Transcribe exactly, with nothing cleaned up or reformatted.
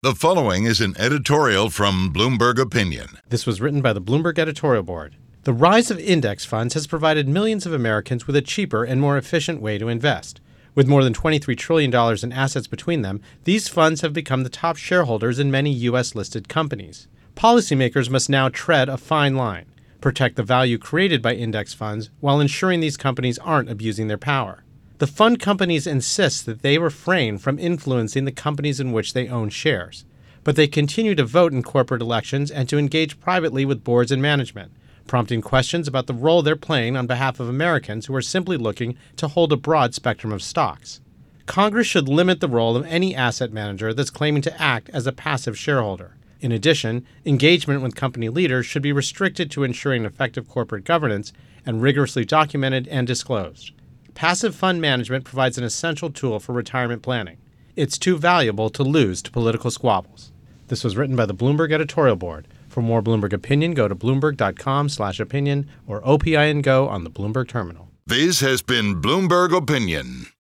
The following is an editorial from Bloomberg Opinion. This was written by the Bloomberg editorial board. The rise of index funds has provided millions of Americans with a cheaper and more efficient way to invest. With more than twenty-three trillion dollars in assets between them, these funds have become the top shareholders in many U S-listed companies. Policymakers must now tread a fine line, protect the value created by index funds while ensuring these companies aren't abusing their power. The fund companies insist that they refrain from influencing the companies in which they own shares, but they continue to vote in corporate elections and to engage privately with boards and management, prompting questions about the role they're playing on behalf of Americans who are simply looking to hold a broad spectrum of stocks. Congress should limit the role of any asset manager that's claiming to act as a passive shareholder. In addition, engagement with company leaders should be restricted to ensuring effective corporate governance and rigorously documented and disclosed. Passive fund management provides an essential tool for retirement planning. It's too valuable to lose to political squabbles. This was written by the Bloomberg editorial board. For more Bloomberg Opinion, go to bloomberg.com slash opinion or O P I N Go on the Bloomberg terminal. This has been Bloomberg Opinion.